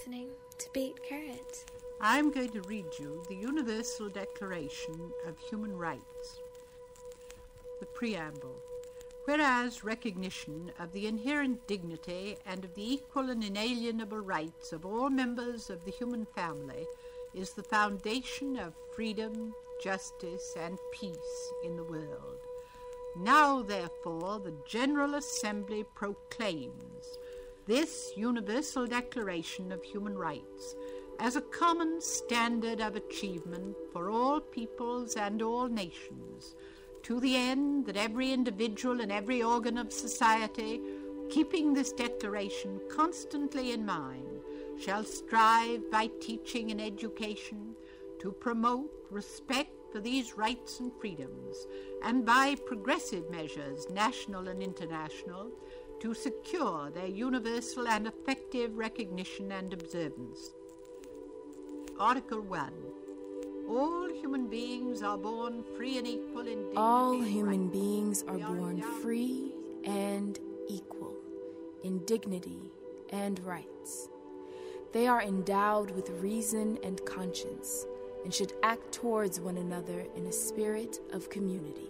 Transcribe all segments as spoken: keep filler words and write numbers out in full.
listening to Beat Current. I'm going to read you the Universal Declaration of Human Rights. The Preamble. Whereas recognition of the inherent dignity and of the equal and inalienable rights of all members of the human family is the foundation of freedom, justice, and peace in the world. Now, therefore, the General Assembly proclaims this Universal Declaration of Human Rights as a common standard of achievement for all peoples and all nations, to the end that every individual and every organ of society, keeping this declaration constantly in mind, shall strive by teaching and education to promote respect for these rights and freedoms, and by progressive measures, national and international, to secure their universal and effective recognition and observance. Article one. All human beings are born free and equal in dignity. All human beings are born free and equal in dignity and rights. They are endowed with reason and conscience and should act towards one another in a spirit of community.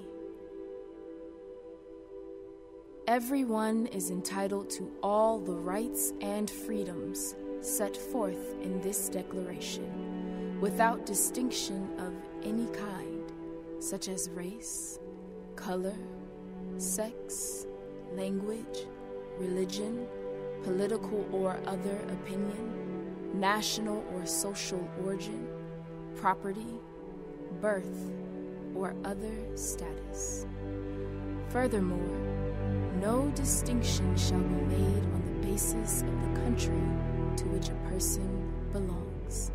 Everyone is entitled to all the rights and freedoms set forth in this declaration, without distinction of any kind, such as race, color, sex, language, religion, political or other opinion, national or social origin, property, birth, or other status. Furthermore, no distinction shall be made on the basis of the country to which a person belongs.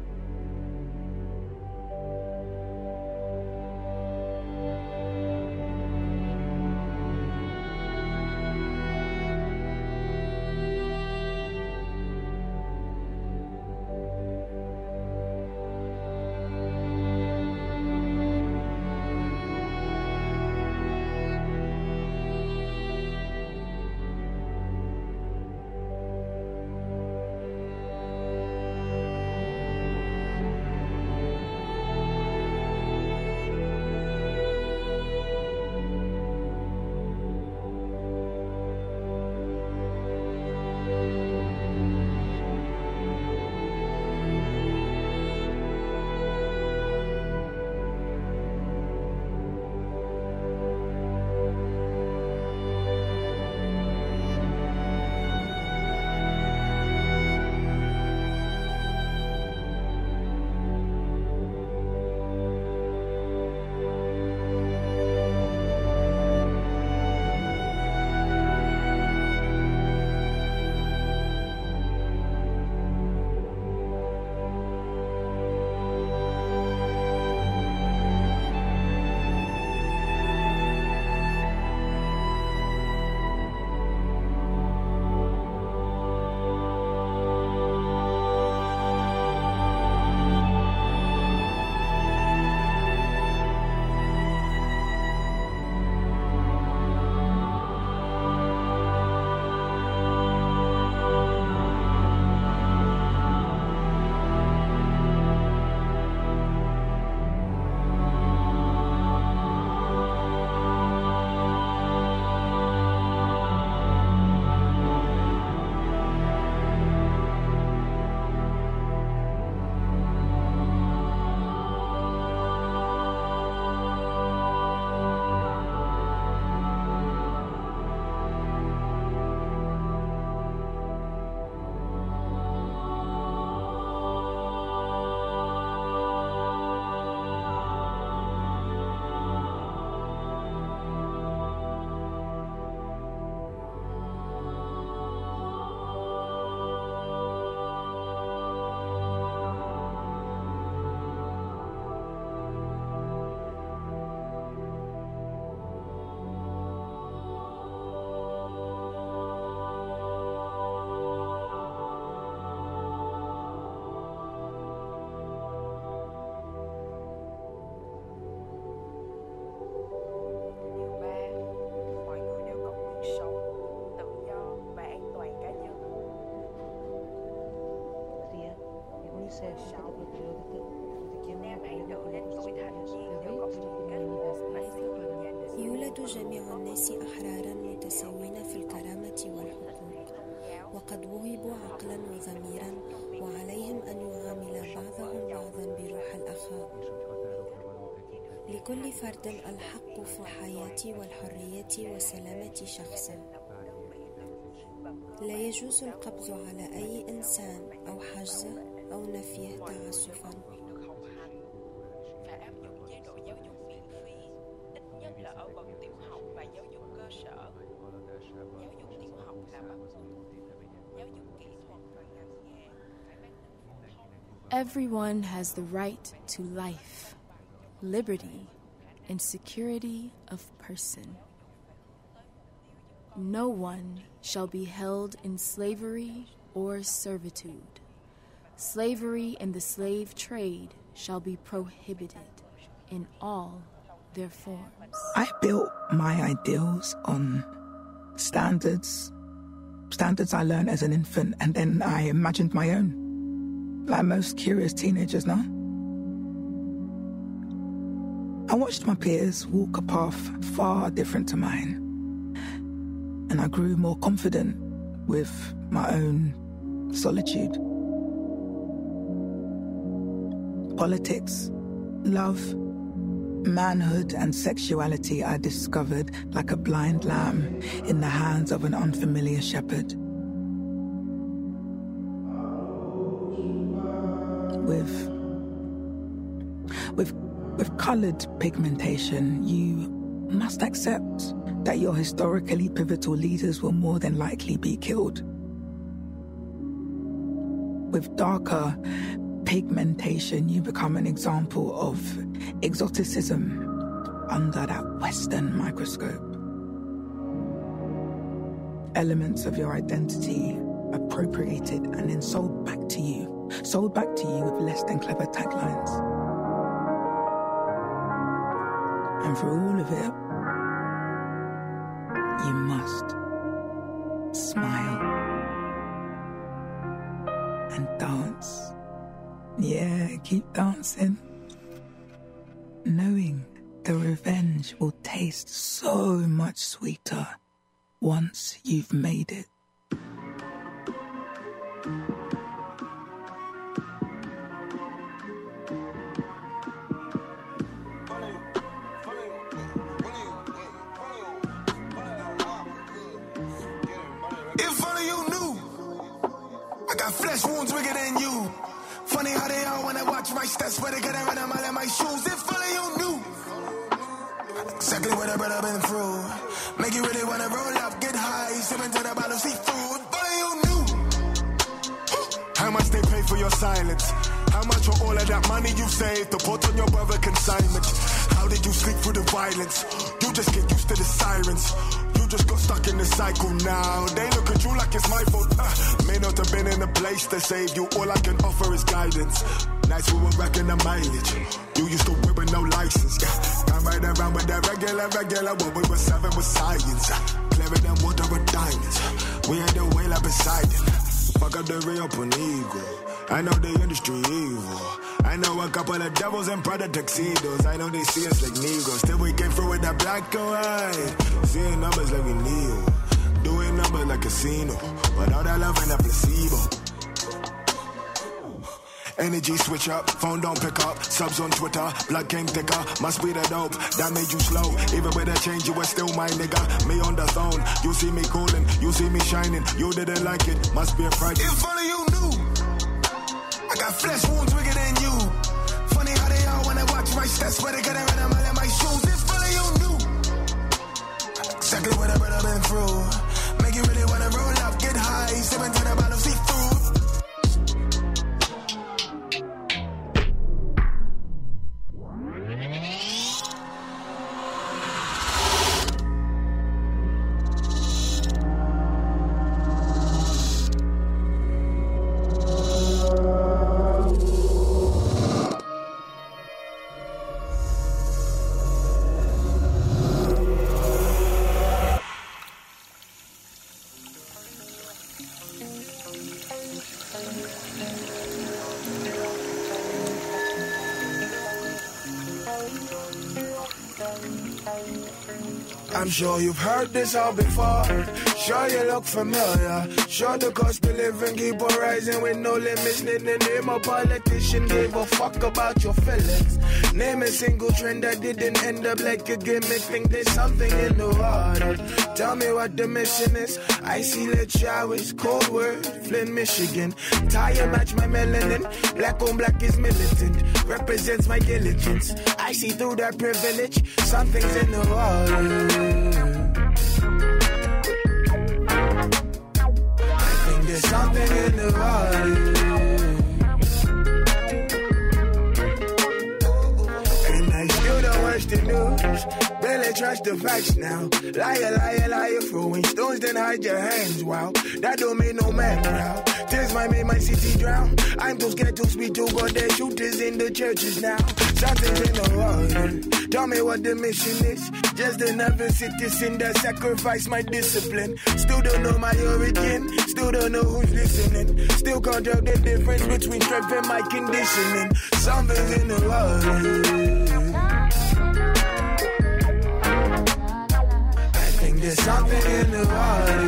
يولد جميع الناس أحرارا متساوين في الكرامة والحقوق، وقد وهبوا عقلا وضميرا، وعليهم أن يعامل بعضهم بعضا بروح الأخاء. لكل فرد الحق في الحياة والحرية وسلامة شخصه. لا يجوز القبض على أي إنسان أو حجزه أو نفيه تعسفا. Everyone has the right to life, liberty, and security of person. No one shall be held in slavery or servitude. Slavery and the slave trade shall be prohibited in all their forms. I built my ideals on standards, standards I learned as an infant, and then I imagined my own, like most curious teenagers now. I watched my peers walk a path far different to mine, and I grew more confident with my own solitude. Politics, love, manhood, and sexuality I discovered like a blind lamb in the hands of an unfamiliar shepherd. With, with, with colored pigmentation, you must accept that your historically pivotal leaders will more than likely be killed. With darker pigmentation, you become an example of exoticism under that Western microscope. Elements of your identity appropriated and then sold back to you, sold back to you with less than clever taglines. And for all of it, you must smile and dance. Yeah, keep dancing, knowing the revenge will taste so much sweeter once you've made it. If only you knew, I got flesh wounds bigger than you. Funny how they are when I watch my steps, but they get around a mile in my shoes. If only you knew exactly what I brother been through. Make you really wanna roll up, get high, sip into the bottle, see food. If only you knew how much they pay for your silence, how much for all of that money you saved to put on your brother consignment. How did you sleep through the violence? You just get used to the sirens. Just got stuck in the cycle now. They look at you like it's my fault. Uh, may not have been in a place to save you. All I can offer is guidance. Nights we were racking the mileage. You used to whip with no license. Yeah. Can't ride around with that regular, regular. What we were serving with science. Uh, clearer than water with diamonds. We ain't the whale up beside it. Fuck up the re-open ego. I know the industry evil. I know a couple of devils in Prada tuxedos. I know they see us like Negroes. Still we came through with that black and white. Seeing numbers like we kneel. Doing numbers like casino. But all that love and that placebo. Energy switch up, phone don't pick up. Subs on Twitter, blood came thicker. Must be the dope, that made you slow. Even with a change, you were still my nigga. Me on the throne, you see me cooling, you see me shining. You didn't like it, must be a fright. If only you knew, I got flesh wounds bigger than you. Funny how they are when I watch my steps, but they get around a mile in my shoes. If only you knew exactly what I've been through. Make you really wanna roll up, get high, sip into the bottle, see food. I'm sure you've heard this all before. Sure you look familiar. Sure the cost of living keep on rising with no limits. Name the name a politician gave a fuck about your feelings. Name a single trend that didn't end up like a gimmick. Think there's something in the water. Tell me what the mission is. Icy lit showers, cold word, Flint, Michigan. Tire match my melanin. Black on black is militant. Represents my diligence. I see through that privilege. Something's in the water. I think there's something in the water. And I still don't watch the news. Barely trust the facts now. Liar, liar, liar, throwing stones, then hide your hands. Wow, that don't make no man proud. Tears might make my city drown. I'm too scared to speak to God. There's shooters in the churches now. Something's in the water. Tell me what the mission is. Just another citizen that sacrificed my discipline. Still don't know my origin. Still don't know who's listening. Still can't tell the difference between strength and my conditioning. Something's in the water. There's something in the water.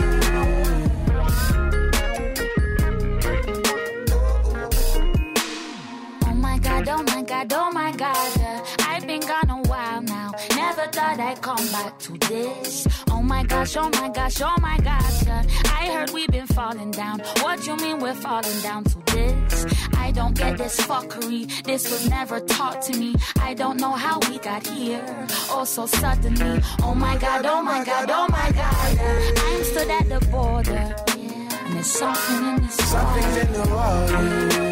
Oh my God, oh my God, oh my God. Uh, I've been gone a while now. Never thought I'd come back to this. Oh my gosh, oh my gosh, oh my gosh. Uh, I heard we've been falling down. What you mean we're falling down to this? I don't get this fuckery. This was never taught to me. I don't know how we got here. Oh, so suddenly. Oh my God, oh my God, oh my God. I'm stood at the border. Yeah. And there's something in this water. Something's in the water.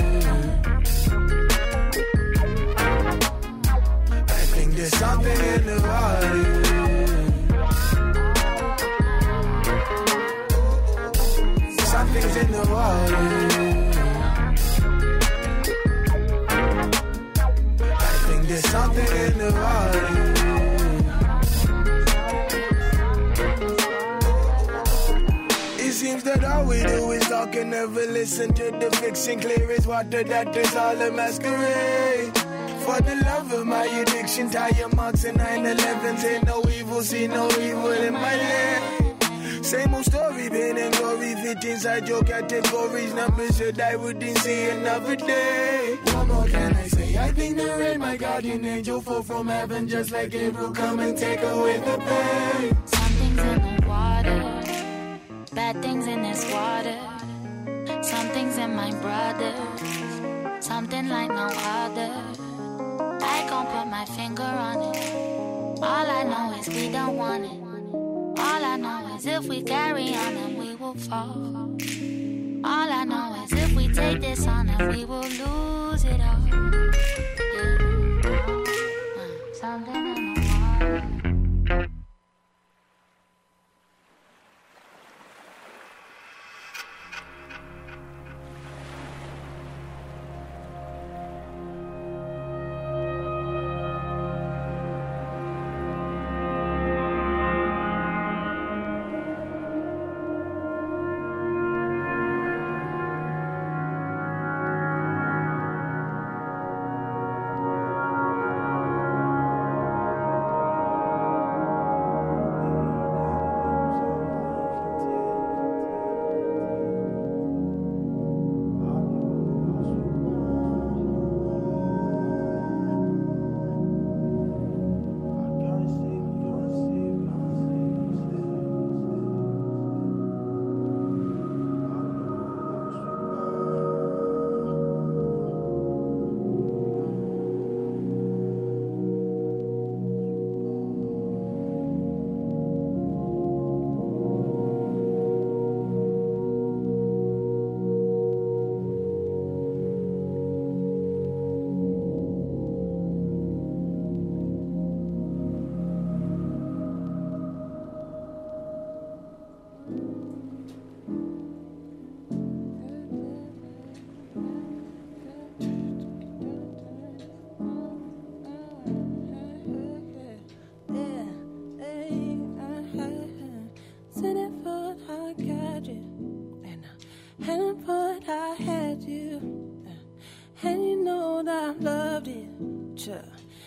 I think there's something in the water. Something's in the water. There's something in the water. It seems that all we do is talk and never listen to the fiction. Clear as water that is all a masquerade. For the love of my addiction, tire marks and nine eleven. Say no evil, see no evil in my land. Same old story, pain and glory, fit inside your categories. Numbers should I wouldn't see another day. What more can I say? I think the rain, my guardian angel, fall from heaven just like Gabriel, come and take away the pain. Something's in the water, bad things in this water. Something's in my brother, something like no other. I can't put my finger on it. All I know is we don't want it. All I know is if we carry on then we will fall. All I know is if we take this on then we will lose it all. Yeah. Uh, something in the water.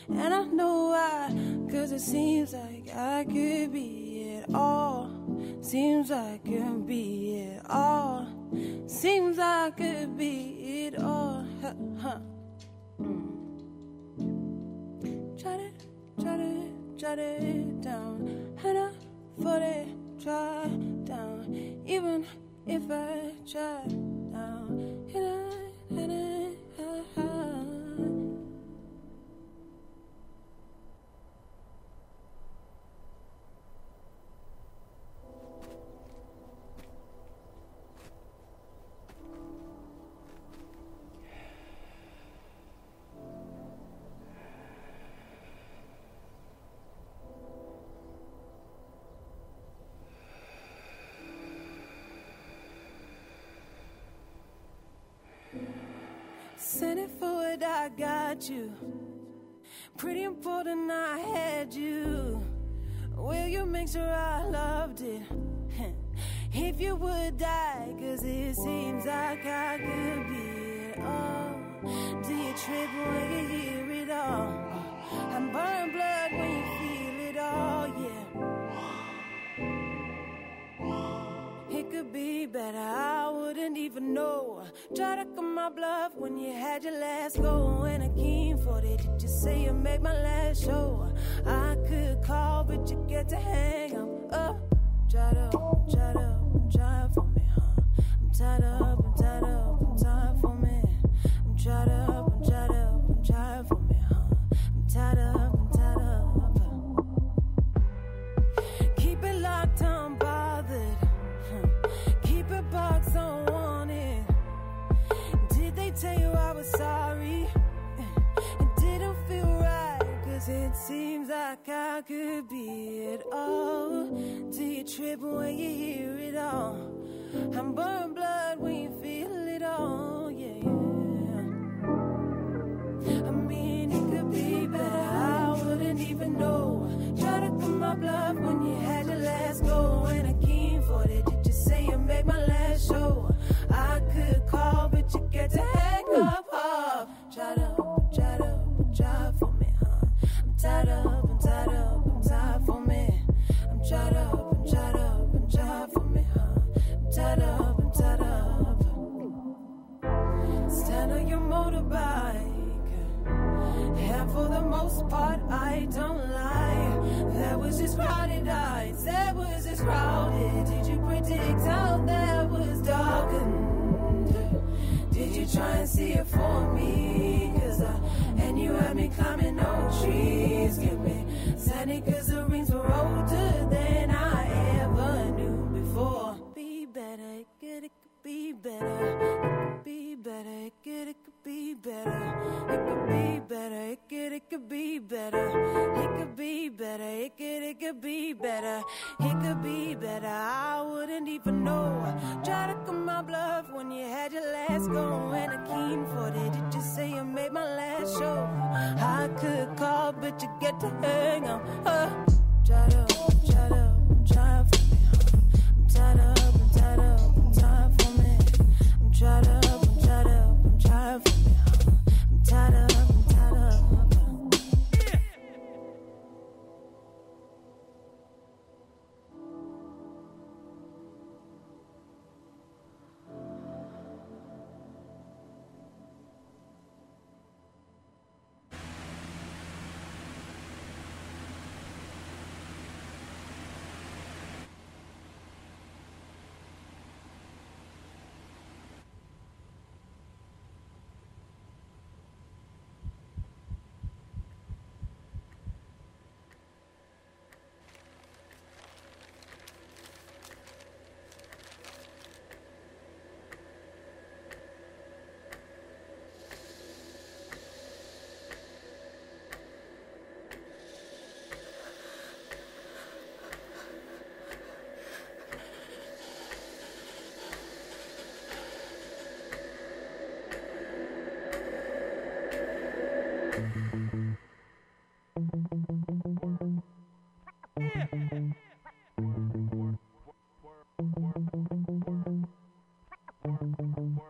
And I know why, cause it seems like I could be it all. Seems like I could be it all. Seems like I could be it all. Huh, huh. Mm. Jot it, jot it, jot it down. And I for it, try down. Even if I try down. And I, and I, I, I. Send it forward, I got you. Pretty important, I had you. Will you make sure I loved it? If you would die, cause it seems like I could be it all. Do you trip when you hear it all? I'm burning blood when you feel it all, yeah. It could be better, I wouldn't even know. Try to come my bluff when you had your last go. And I came for it, did you say you made my last show? I could call, but you get to hang up. Up, try to, try to, try for me, huh? I'm tied up, I'm tied up, I'm tied for me. I'm tied up, I'm tied up, I'm tied for me, huh? I'm tied up, I'm tied up. Keep it locked, I'm bothered. Keep a box on wanted. Did they tell you I was sorry? It didn't feel right, cause it seems like I could be it all. Do you trip when you hear it all? I'm burning blood when you feel it all, yeah, yeah. I mean, it could be better, I wouldn't even know. Try to come my bluff when you had your last go. And I came for it, did you say you made my last show? I could call, but you get to hang up, up. Try to, try to, try for me, huh? I'm tied up, I'm tied up, I'm tied for me. I'm tied up, I'm tied up, I'm tied for me, huh? I'm tied up, I'm tied up. Stand on your motorbike. And for the most part, I don't lie. That was just crowded eyes, that was just crowded. Did you predict how that was darkened? Did you try and see it for me? Cause I, and you had me climbing old trees. Get me sandy cause the rings were older than I ever knew before. Be better, it could, it could be better. It could be better, it could, it could be better. It could be better, it could, it could be better. It could be better, it could, it could be better. It could be better, I wouldn't even know. Try to come my bluff when you had your last go. And I came for it, did you say you made my last show? I could call, but you get to hang on. Uh, try to, try to, try for me. I'm tied up, I'm tied up, I'm tied for me. I'm tied up, I'm tied up, I'm tied for me. I'm tied up, I'm tied up.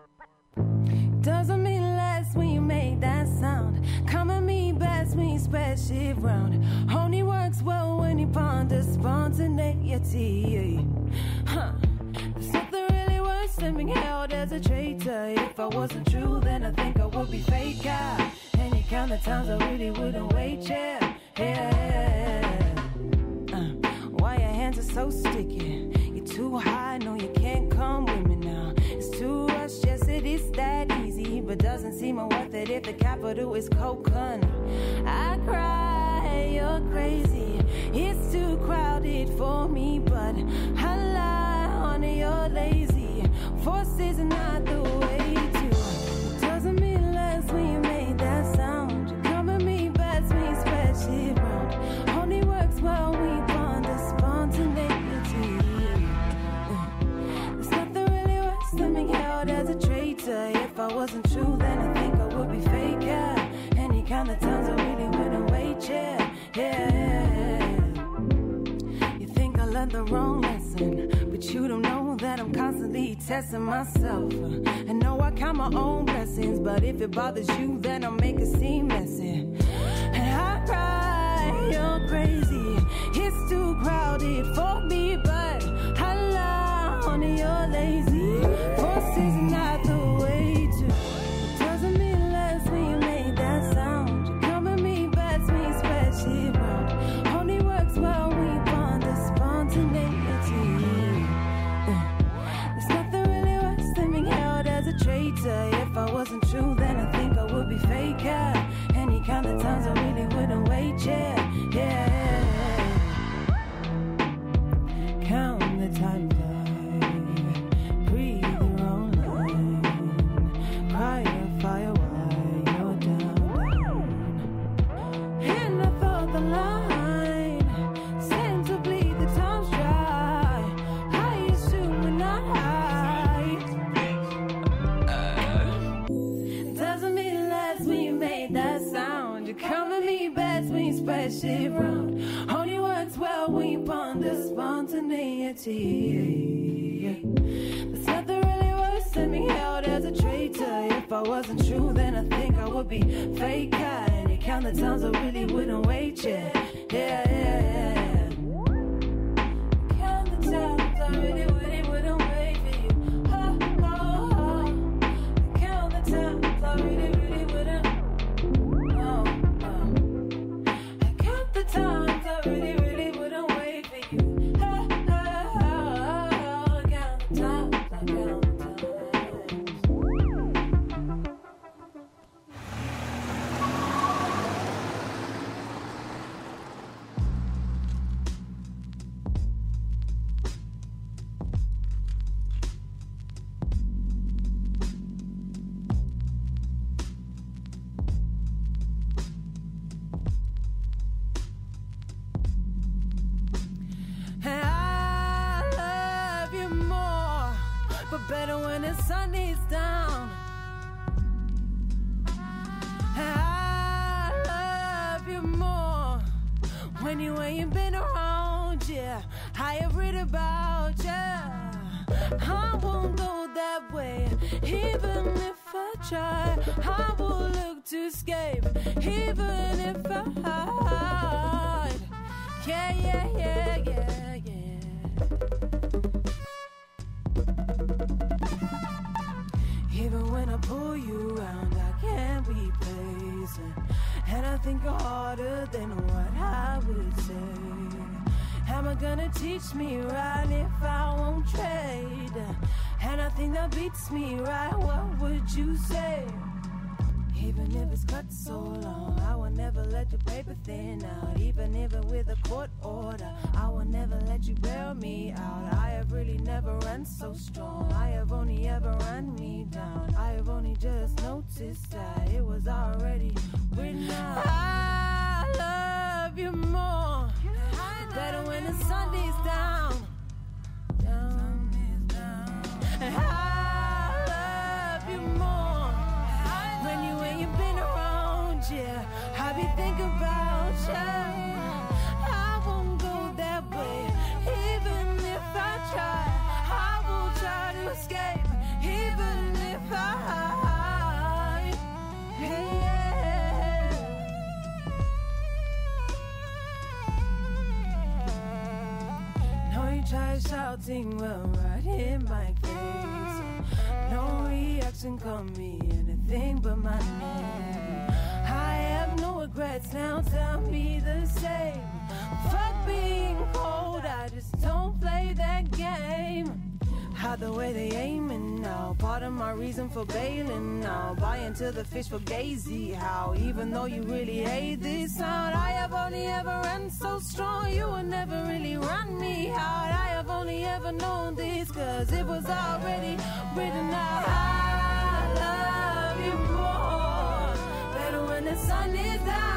Doesn't mean less when you make that sound. Come at me best when you spread spaceship round. Only works well when he ponders spontaneity. Huh. There's nothing really worse than being held as a traitor. If I wasn't true, then I think I would be faker. Any count of times I really wouldn't wait, yeah. Yeah. Uh, why your hands are so sticky? You're too high, no you can't come with me now. It's too rushed, yes it is that easy, but doesn't seem worth it if the capital is coconut. I cry, you're crazy. It's too crowded for me, but I lie, honey, you're lazy. Force is not the way to. Doesn't mean less when you made that sound. You come at me, best me, spread round. Only works while we bond the spontaneity. There's nothing really worse than being held as a traitor. If I wasn't true, then I think I would be faker. Any kind of times I really wouldn't wait, yeah, yeah. You think I learned the wrong lesson, but you don't know that I'm constantly testing myself. I know I count my own blessings, but if it bothers you, then I'll make it seem messy. And I cry, you're crazy. It's too crowded for me, but I lie, honey, you're lazy. Force is not the way to. Doesn't mean less when you made that sound. You come at me, best me, spreadsheet round. Only works while we bond the spontaneity. There's nothing really worse than being held as a traitor. If I wasn't true, then I think I would be faker. Any kind of times I really wouldn't wait, yeah, yeah. Count the times I breathe your own line. Cry a fire while you're down, down. And I thought the line seemed to bleed the times dry. I assume we're not high. Doesn't mean less when you made that sound. You come at me best when you spread shit round. Only works well when you ponder spontaneity. There's nothing really worse than being held as a traitor. If I wasn't true, then I think I would be faker. And you count the times I really wouldn't wait, yeah, yeah, yeah. Count the times I really, really wouldn't wait for you. Oh, oh, oh. Count the times I really, really wouldn't. Oh, oh. I count the times I really, really wouldn't wait for you. Oh, oh, oh. Count the times, I count the times. And I love you more, but better when the sun is down. And I love you more when you ain't been around, yeah. I have read about you. I won't go that way, even if I try. I will look to escape, even if I hide. Yeah, yeah, yeah, yeah, yeah. Even when I pull you around, I can't be patient. And I think you're harder than what I would say. Am I gonna teach me right if I won't trade? And I think that beats me right, what would you say? Even if it's cut so long, I will never let your paper thin out. Even if it's with a court order, I will never let you bail me out. I have really never run so strong. I have only ever run me down. I have only just noticed that it was already written out. I love you more, better when the sun is down. Down, down. And I love you more when you ain't been around, yeah. I be thinking about you. I won't go that way, even if I try. I will try to escape, even if I hide. Yeah. guy shouting, well, right in my face. No reaction, call me anything but my name. I have no regrets, now tell me the same. Fuck being cold, I just don't play that game. How the way they aiming now, part of my reason for bailing now. Buy into the fish for gazy, how even though you really hate this sound, I have only ever run so strong, you would never really run me out. I have only ever known this, cause it was already written out. I love you more, better when the sun is down.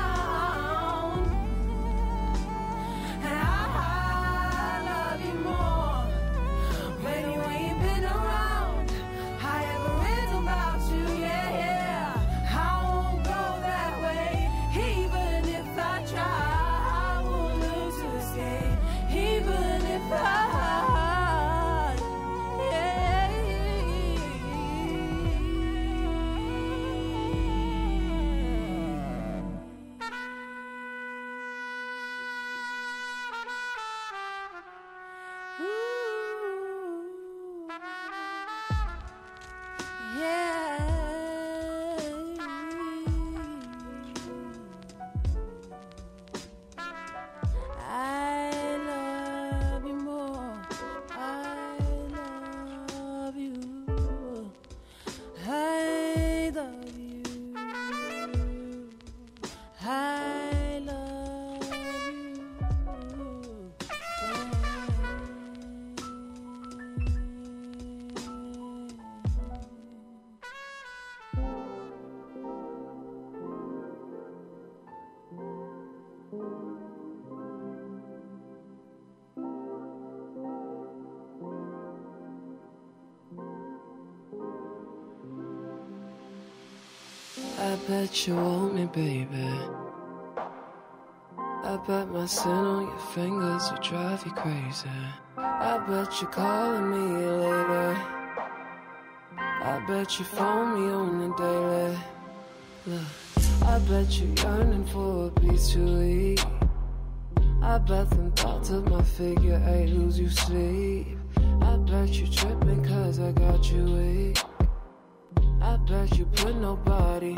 I bet you want me, baby. I bet my sin on your fingers will drive you crazy. I bet you're calling me later. I bet you phone me on the daily. Look, I bet you're yearning for a piece to eat. I bet them thoughts of my figure eight lose you sleep. I bet you tripping cause I got you weak. I bet you put nobody,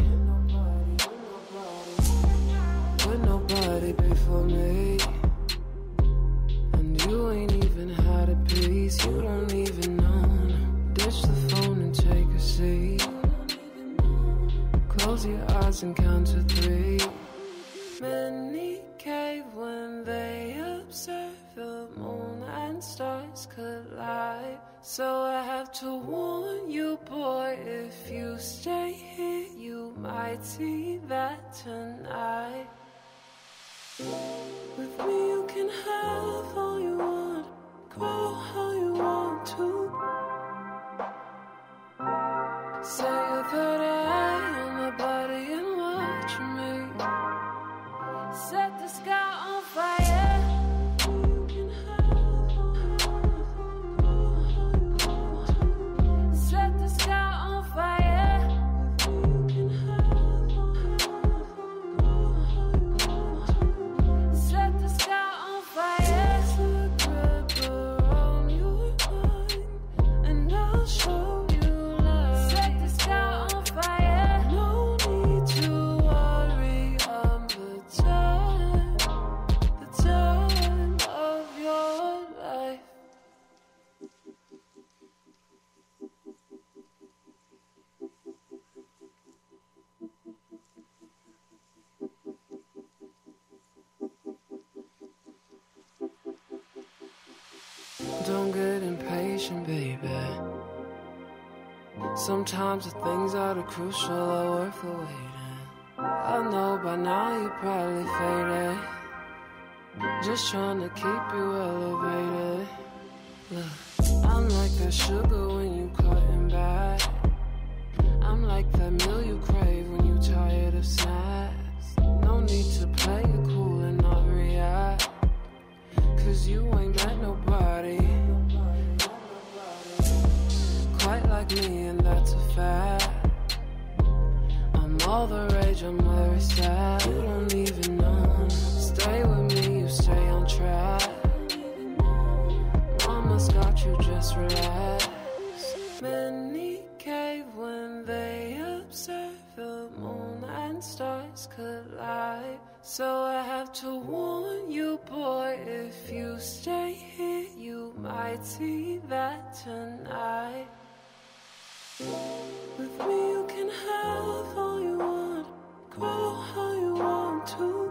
put nobody before me. And you ain't even had a piece, you don't even know. Ditch the phone and take a seat. Close your eyes and count to three. Many cave when they observe the moon and stars collide. So I have to warn you, boy, if you stay here, you might see that tonight. With me you can have all you want, grow how you want to. Say your third eye on my body and watch me set the sky on fire. Don't get impatient, baby. Sometimes the things that are crucial are worth the waiting. I know by now you probably faded, just trying to keep you elevated. Look, I'm like that sugar when you cutting back. I'm like that meal you crave when you tired of snacks. No need to play it cool and not react, cause you ain't got nobody quite like me, and that's a fact. I'm all the rage, I'm where it's at. You don't even know. Stay with me, you stay on track. Mama won't you just relax? Many cave when they observe the moon and stars collide. So I have to warn you, boy, if you stay here, you might see that tonight. With me you can have all you want, grow how you want to.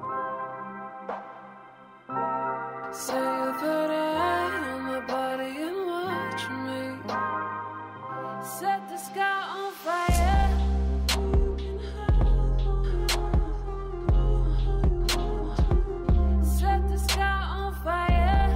Say your third eye on my body and watch me set the sky on fire. Set the sky on fire.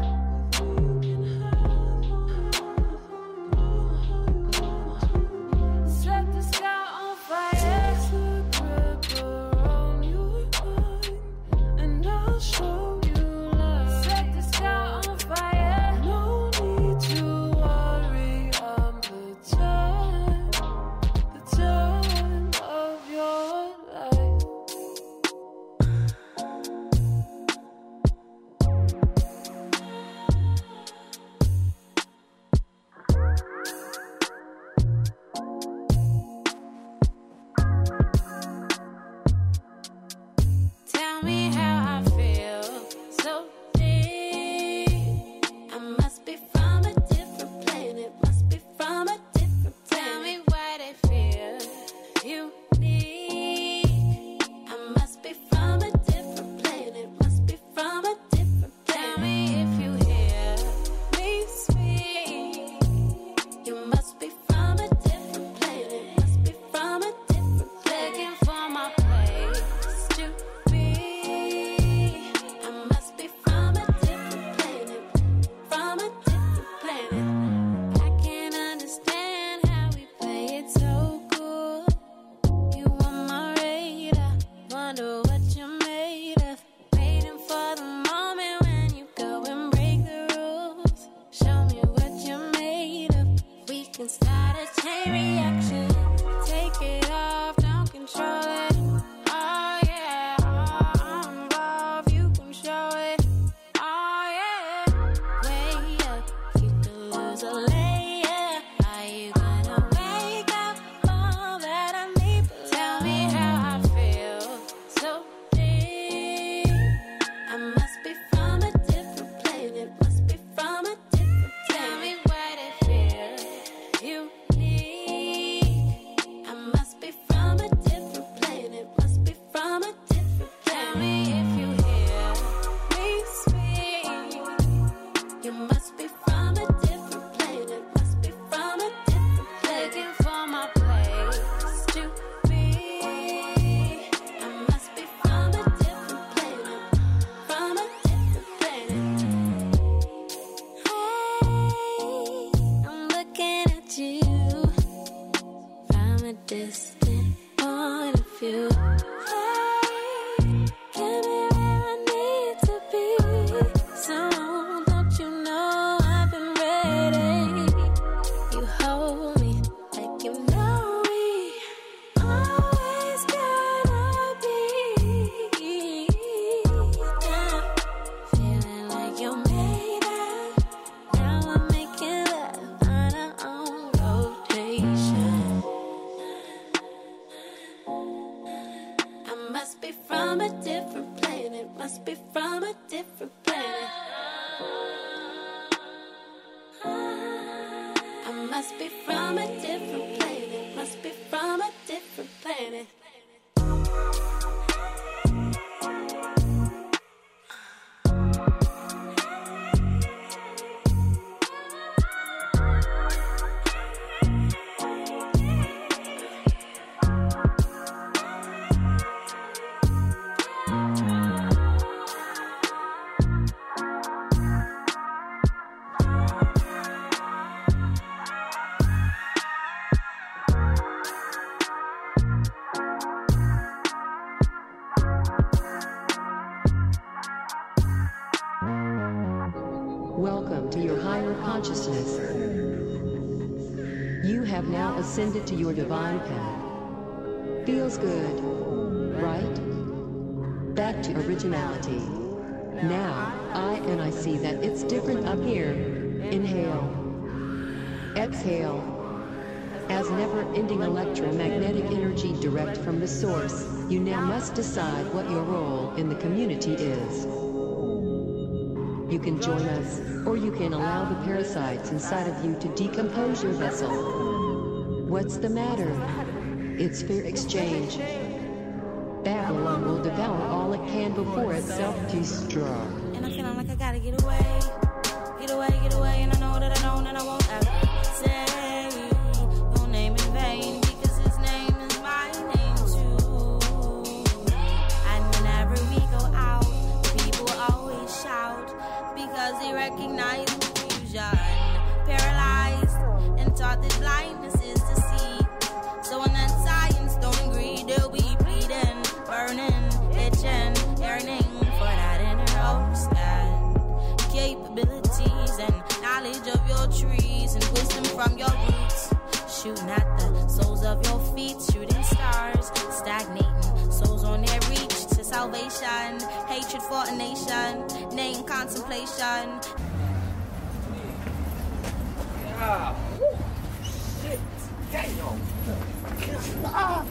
Set the sky on fire. Grip around your mind, and I'll show you love. Set the sky on fire. No need to worry, I'm the time, the time of your life. Tell me how I feel so deep. I must be from a different planet, must be from a different planet. Tell me why they feel unique. I must be from a different planet, must be from a different planet. Tell me if you hear me speak. You must be from a different planet, must be from a different planet. Looking for my place to be. I must be from a different planet, from a different planet. I can't understand how we play it so cool. You on my radar, wonder what you're made of. Waiting for the moment when you go and break the rules. Show me what you're made of. We can start a chain reaction. Take it off, don't control it. Oh yeah, I'm involved, you control it. Oh yeah, way up, you can lose a layer. Are you gonna wake up all that I need? Tell me how I feel so deep. I must be from a different planet, must be from a different planet. Tell me why they feel unique. I must be from a different planet, must be from a different planet. Tell me if you hear me speak. You must be from a different planet, must be from a different planet. Looking for my place to be. I must be from a different planet, from a different planet. Hey, I'm looking at you from a distant point of view. Hey, get me where I need to be. So don't you know I've been ready? You hold me like you know me. Always gonna be down. Feeling like you're made of. Now I'm making love on our own rotation. I must be from a different planet, must be from a different planet. I must be from a different planet, must be from a different planet. Welcome to your higher consciousness. You have now ascended to your divine path. Feels good, right? Back to originality. Now, I and I see that it's different up here. Inhale. Exhale. As never-ending electromagnetic energy direct from the source, you now must decide what your role in the community is. You can join us, or you can allow the parasites inside of you to decompose your vessel. What's the matter? It's fair exchange. Babylon will devour all it can before it self-destruct. And I'm feeling like I gotta get away, get away, get away, and I know that I know that I won't ever say your name in vain, because his name is my name too. And whenever we go out, people always shout, because they recognize confusion, paralyzed and taught that blindness is to see. So when that science don't agree, they'll be bleeding, burning, itching, yearning for that inner host and capabilities and knowledge of your trees and wisdom from your roots. Shooting at the soles of your feet, shooting stars, stagnating souls on their reach to salvation. Hatred for a nation, name contemplation. Ah, shit, damn. Ah.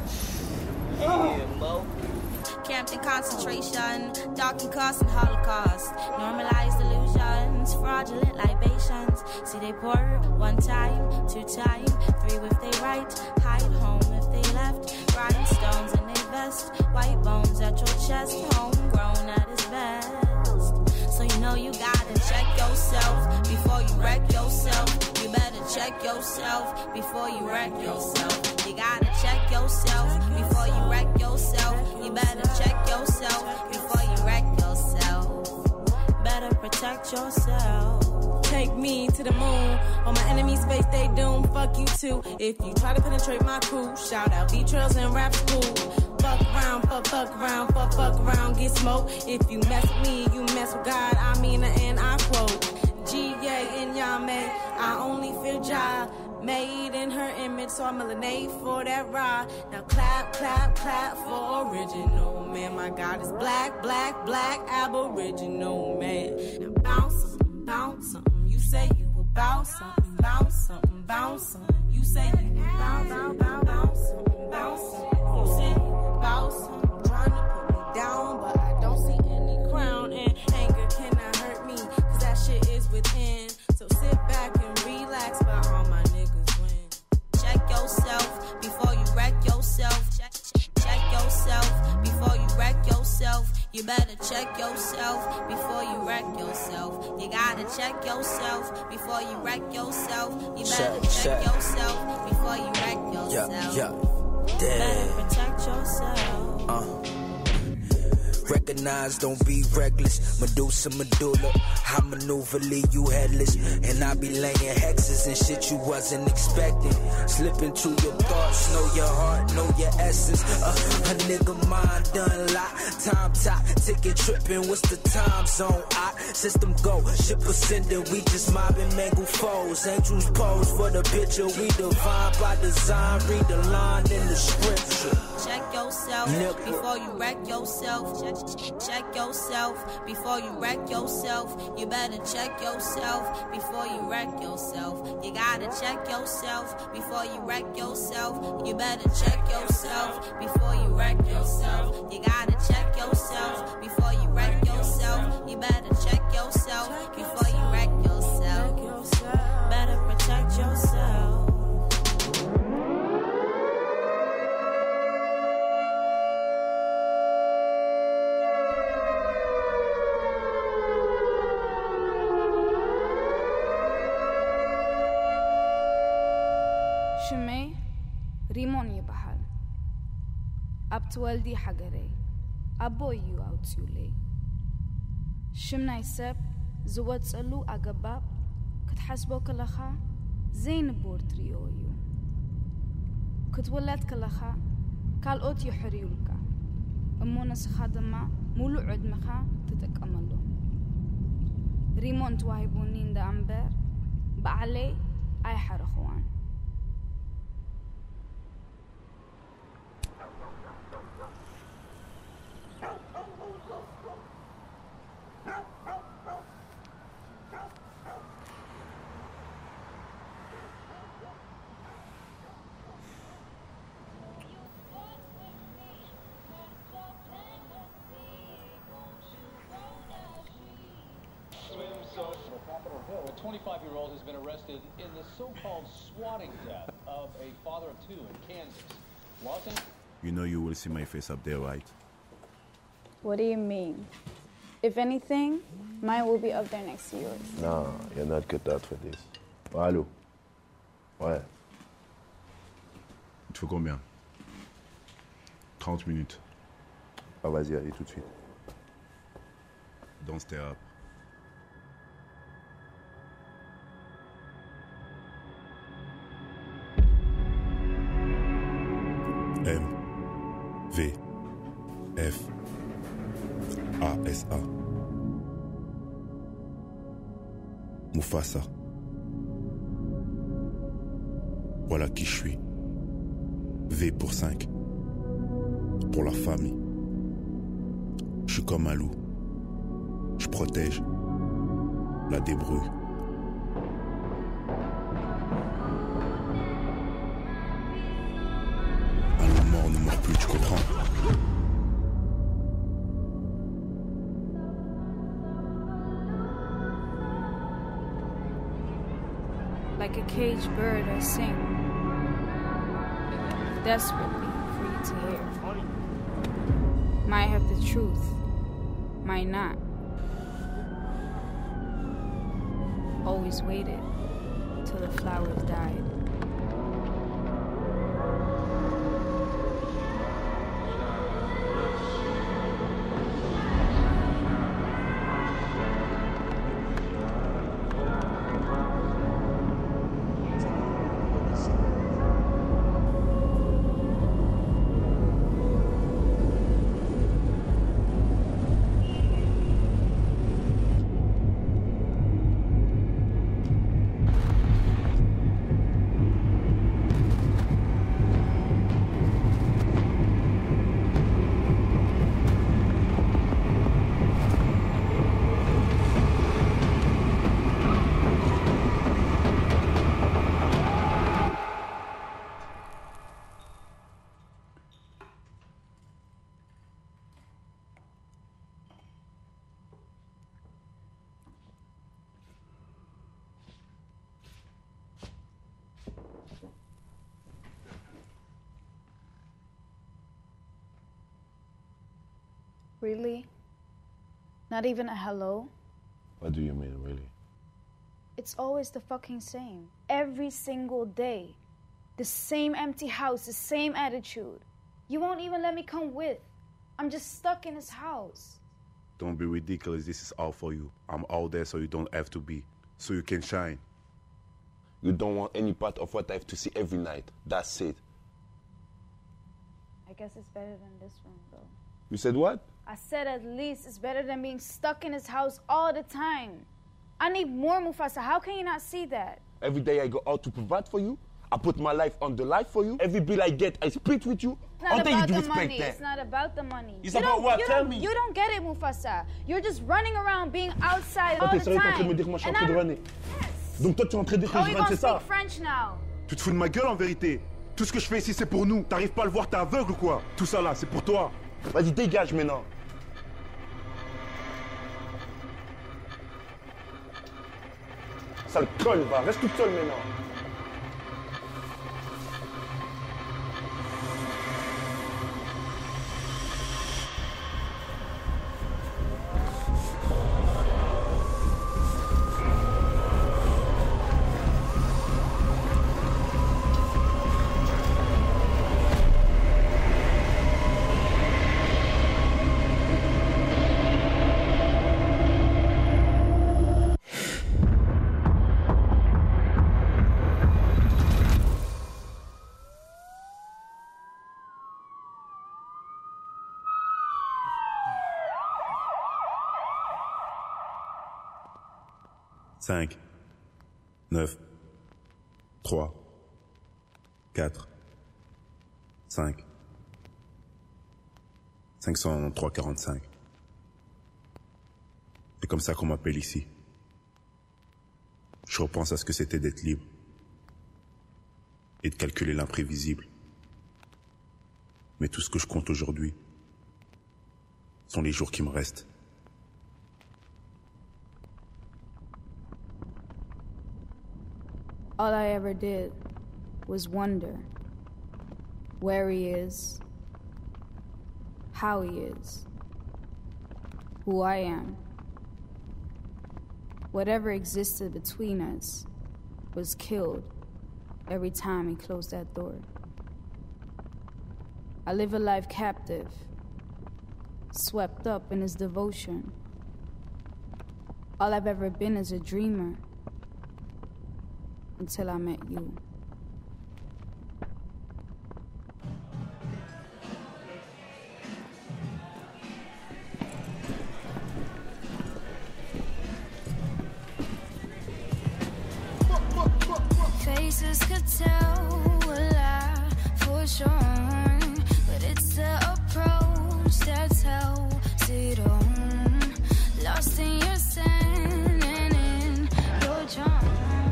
Yeah, Mo. Camped in concentration, dark and cost and holocaust. Normalized illusions, fraudulent libations. See they pour one time, two time, three if they right, hide home if they left. Rhinestones in their vest, white bones at your chest, homegrown at its best. So you know you gotta check yourself before you wreck yourself. You better check yourself before you wreck yourself. You gotta check yourself before you wreck yourself. You better check yourself before you wreck yourself. Better protect yourself. Take me to the moon. On my enemies' face, they doom. Fuck you too. If you try to penetrate my crew, shout out V-Trails and rap school. Fuck around, fuck, fuck around, fuck, fuck around, get smoked. If you mess with me, you mess with God. I mean, and I quote. G A and Yame, I only fear Jah. Made in her image, so I'm melanate for that raw. Now clap, clap, clap for original man. My God is black, black, black, aboriginal man. Now bounce something, bounce something. You say you about something, bounce something, bounce something. You say you bounce, bounce, bounce, bounce something, bounce something. You say you about something, trying to put me down, but I don't see any crown. And anger cannot hurt me, cause that shit is within. So sit back and relax, but all my niggas win. Check yourself before you wreck yourself. Check, check yourself before you wreck yourself. You better check yourself before you wreck yourself. You gotta check yourself before you wreck yourself. You better check, check yourself before you wreck yourself. Yeah, yeah. Better protect yourself. Uh. Recognize, don't be reckless. Medusa, medulla, I maneuver, leave you headless. And I be laying hexes and shit you wasn't expecting. Slipping through your thoughts, know your heart, know your essence. Uh, a nigga mind done lot. Time top, ticket tripping, what's the time zone? I system go, ship ascending, we just mobbing mangle foes. Angels pose for the picture, we divine by design. Read the line in the scripture. Check yourself Nip. before you wreck yourself. Check, check yourself before you wreck yourself. You better check yourself before you wreck yourself. You gotta check yourself before you wreck yourself. You better check yourself before you wreck yourself. You gotta check yourself before you wreck yourself. You better check yourself before you wreck yourself. Better protect yourself. ሽመይ ሪሞን ይበሃል ኣብቲ ወልዲ ሓገረይ ኣቦ እዩ ኣውፅዩለይ ሽም ናይ ሰብ ዝወፀሉ ኣገባብ ክትሓስቦ ከለኻ ዘይንቦር ትሪኦ እዩ ክትወለድ ከለኻ ካልኦት ይሕርዩልካ እሞ ንስኻ ድማ ሙሉእ ዕድመኻ ትጥቀመሉ ሪሞን ተዋሂቡኒ እንዳ እምበር ባዕለይ ኣይሓረኽዋን twenty-five-year-old has been arrested in the so-called swatting death of a father of two in Kansas. Los Angeles. You know you will see my face up there, right? What do you mean? If anything, mine will be up there next to yours. Non, you're not cut out for this. Oh, allô? Ouais. Il te faut combien? trente minutes. Ah, vas-y, allez tout de suite. Don't stay up. M. V. F. A. S. A. Mufasa. Voilà qui je suis. V pour cinq. Pour la famille. Je suis comme un loup. Je protège. La débrouille. Un loup mort ne meurt plus, tu comprends? Like a caged bird, I sing, desperately for you to hear. Might have the truth, might not. Always waited till the flowers died. Really? Not even a hello? What do you mean, really? It's always the fucking same. Every single day. The same empty house, the same attitude. You won't even let me come with. I'm just stuck in his house. Don't be ridiculous. This is all for you. I'm all there so you don't have to be. So you can shine. You don't want any part of what I have to see every night. That's it. I guess it's better than this one, though. You said what? I said at least it's better than being stuck in his house all the time. I need more, Mufasa. How can you not see that? Every day I go out to provide for you. I put my life on the life for you. Every bill I get, I split with you. It's not about the money. It's not about the money. It's you about what? You Tell don't, me. You don't get it, Mufasa. You're just running around being outside all Okay, the sérieux, t'es en time. train de me dire que moi je suis en train de runner. Yes. Donc toi tu es en train de dire que Oh, je you run, gonna c'est ça? speak French now. Tu te fous de ma gueule en vérité. Tout ce que je fais ici c'est pour nous. T'arrives pas à le voir, t'es aveugle ou quoi? Tout ça là, c'est pour toi. Vas-y, dégage maintenant. Sale conne, va, reste toute seule maintenant. cinq, neuf, trois, quatre, cinq, cinq cent trois quarante-cinq. C'est comme ça qu'on m'appelle ici. Je repense à ce que c'était d'être libre et de calculer l'imprévisible. Mais tout ce que je compte aujourd'hui sont les jours qui me restent. All I ever did was wonder where he is, how he is, who I am. Whatever existed between us was killed every time he closed that door. I live a life captive, swept up in his devotion. All I've ever been is a dreamer until I met you. Faces could tell a lie for sure, but it's the approach that tells it all. Lost in your sand and in your charm.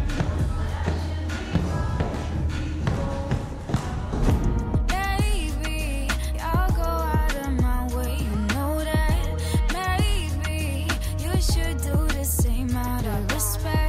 Baby, I'll go out of my way, you know that. Maybe you should do the same out of respect.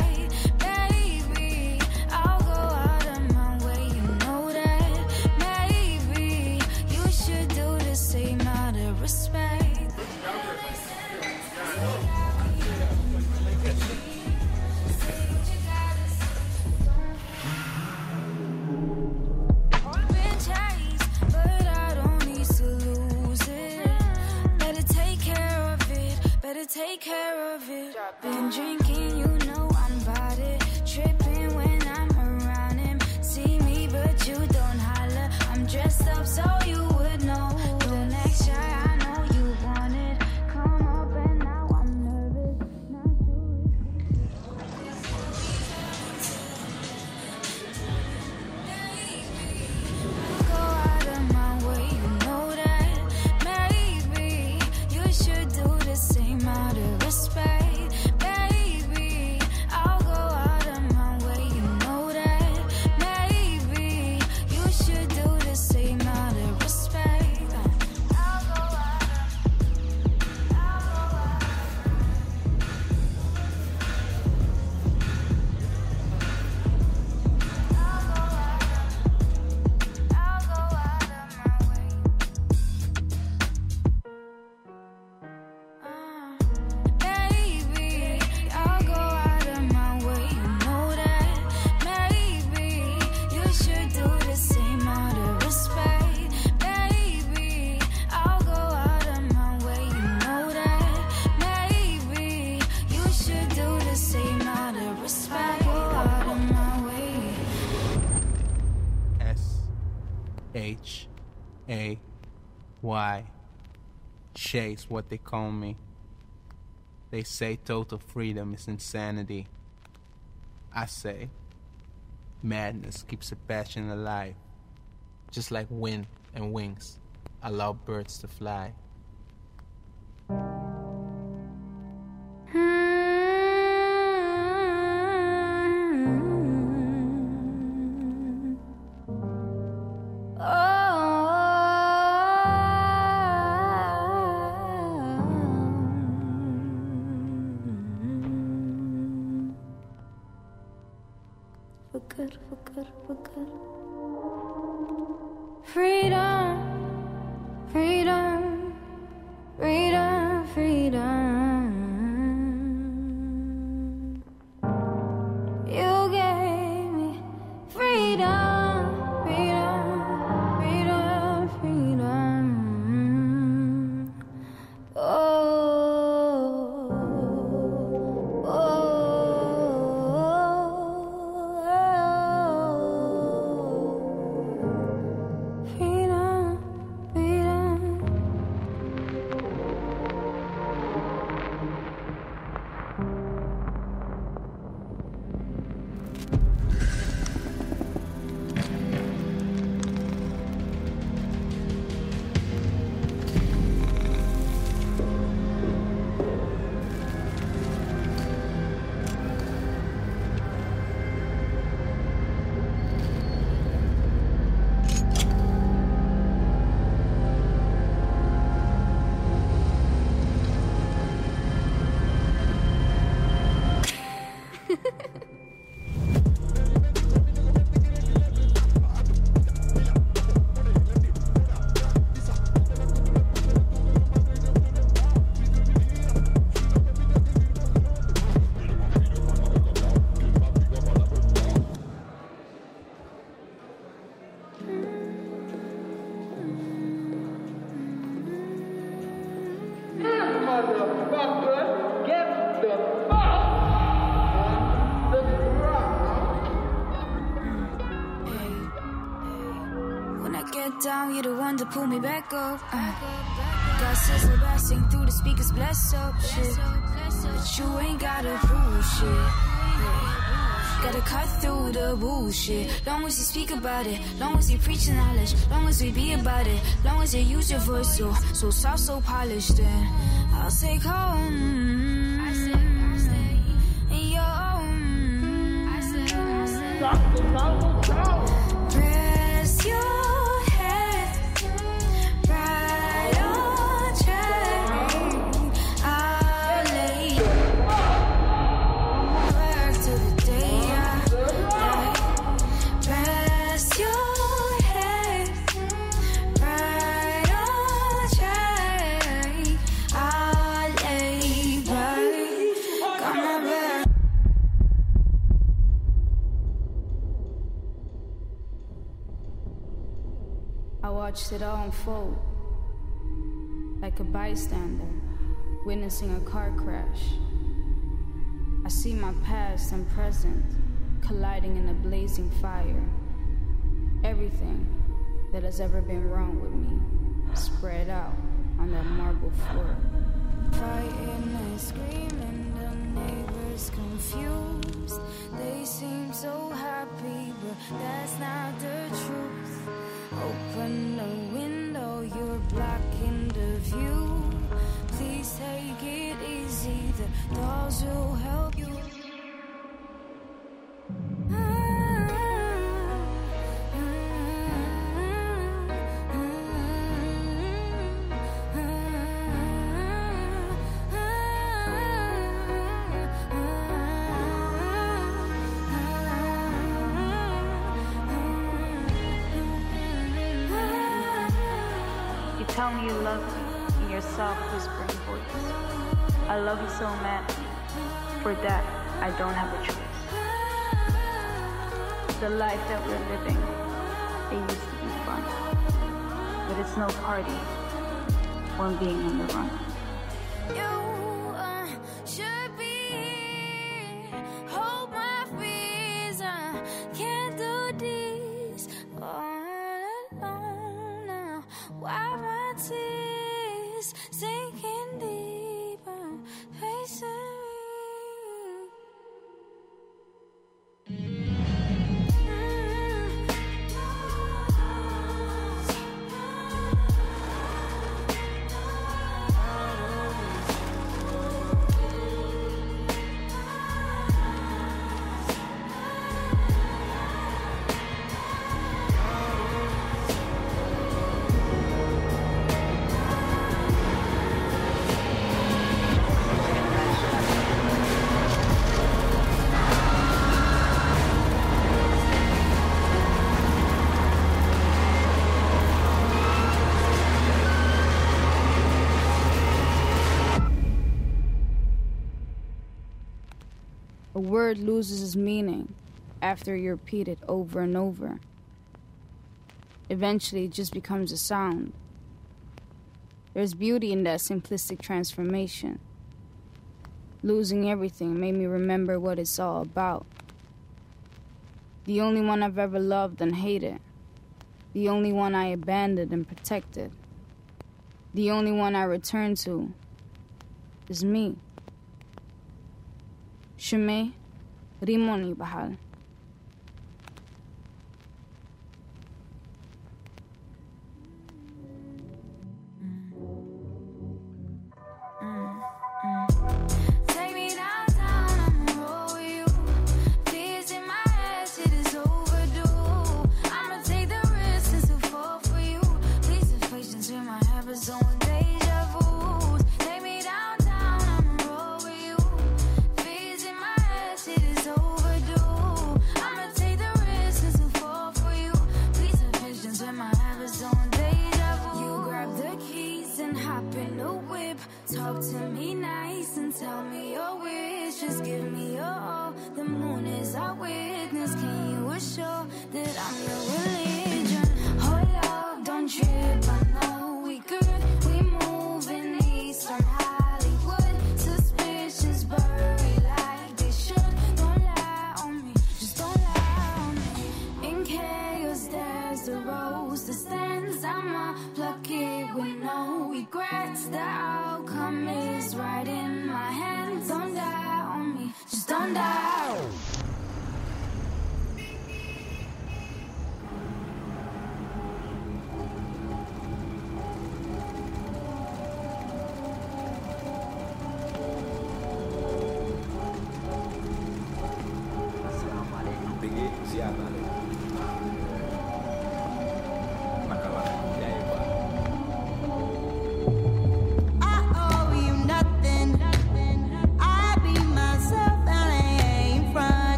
Take care of it. Been drinking, you know I'm about it. Tripping when I'm around him. See me, but you don't holler. I'm dressed up so you would know. Don't act shy, I know you want it. Come up and now I'm nervous. Not sure. Go out of my way, you know that. Maybe you should do the same out of respect. Baby, I'll go out of my way, you know that. Maybe you should do the same out of respect. I'll go out of, I'll go out of, I'll go out of my way. Baby, I'll go out of my way, you know that. Maybe you should do the same out of respect. Baby, I'll go out of my way, you know that. Maybe you should do the same out of respect. Go out of my way. S H A Y. Shay's what they call me. They say total freedom is insanity. I say madness keeps a passion alive. Just like wind and wings allow birds to fly. Fakir, fakir, fakir. Freedom, freedom, freedom, freedom. You gave me freedom, freedom, freedom, freedom. Oh, oh. Freedom. motherfucker get the fuck on the ground. When I get down, you're the one to pull me back up. Uh, got sizzle blasting through the speakers, bless up shit. But you ain't gotta prove shit. Yeah. Gotta cut through the bullshit. Long as you speak about it, long as you preach the knowledge, long as we be about it, long as you use your voice so so soft, so polished, then I'll say come. I say, I say, yo. I say, I say, press your head right on track. I'll lay back to the day. Press your head right on track. I'll lay back, got my back. I watched it all unfold, like a bystander, witnessing a car crash. I see my past and present colliding in a blazing fire. Everything that has ever been wrong with me spread out on that marble floor. Fighting and screaming, the neighbors confused. They seem so happy, but that's not the truth. Open the window, you're blocking the view. Please take it easy, the doors will help you. Tell me you love me in your soft whispering voice. I love you so madly. For that, I don't have a choice. The life that we're living, it used to be fun. But it's no party when being on the run. You uh, should be hold my fears. I can't do this all alone now. Why my tears sinking deeper, facing me. A word loses its meaning after you repeat it over and over. Eventually, it just becomes a sound. There's beauty in that simplistic transformation. Losing everything made me remember what it's all about. The only one I've ever loved and hated. The only one I abandoned and protected. The only one I return to is me. Shemay Rimoni Bahal. Take me downtown, I'ma roll with you. Fears in my head, shit is overdue. I'ma take the risk and still fall for you. Please have patience with my habits on deja vu. Take me downtown, I'ma roll with you. Fears in my head, shit is overdue. I'ma take the risk and still fall for you. Please have patience with my habits on deja vu. You grab the keys and hop in the whip. Talk to me nice and tell me your wish. Just give me your all. The moon is our witness. Can you assure that I'm your religion? Hold up, don't trip. I know we good. We move in Eastern Hollywood.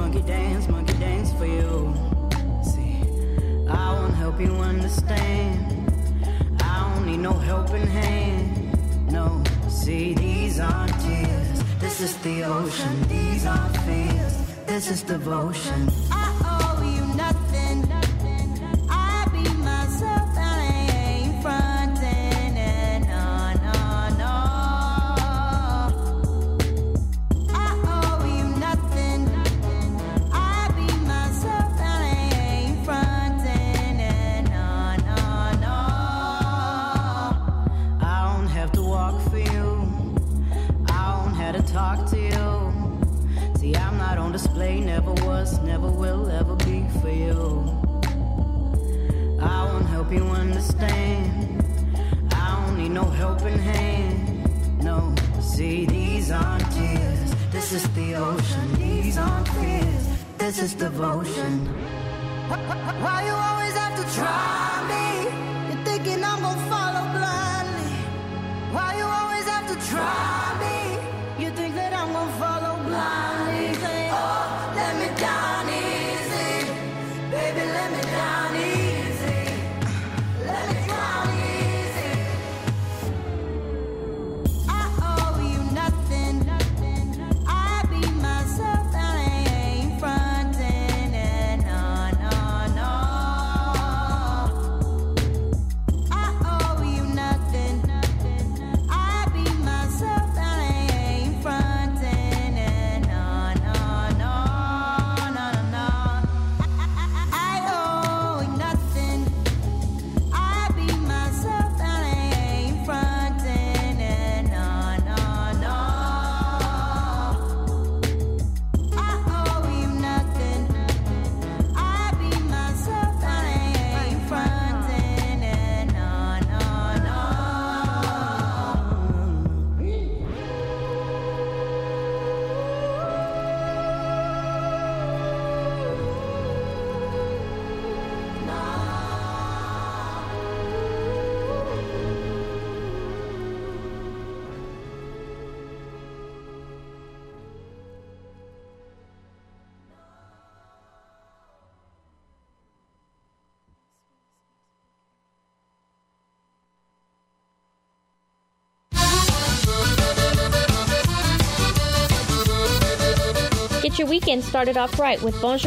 monkey dance, monkey dance for you. See, I won't help you understand. I don't need no helping hand. No, see, these aren't tears. This is the ocean. These aren't fears. This is devotion. I owe you nothing. I be myself and I ain't frontin'. And no, no, no. I owe you nothing. I be myself and I ain't frontin'. And no, no, no. I don't have to walk for you. I don't have to talk to you. See, I'm not on display, never was, never will, ever be for you. I won't help you understand. I don't need no helping hand. No, see, these aren't tears. This is the ocean. These aren't fears. This is devotion. Why you always have to try me? You're thinking I'm gonna follow blindly. Why you always have to try me? You think that I'm gonna follow blindly. Say, oh, let me down easy. Baby, let me down easy. Let me down easy. I owe you nothing. I be myself and I ain't frontin'. And no, no, no. I owe you nothing. I be myself and I ain't frontin'. And no, no, no, no, no, no. I owe you nothing. I be myself and I ain't frontin'. And no, no, no. I owe you nothing. I be myself and I ain't frontin'. And no, no, no. Get your weekend started off right with Bonjour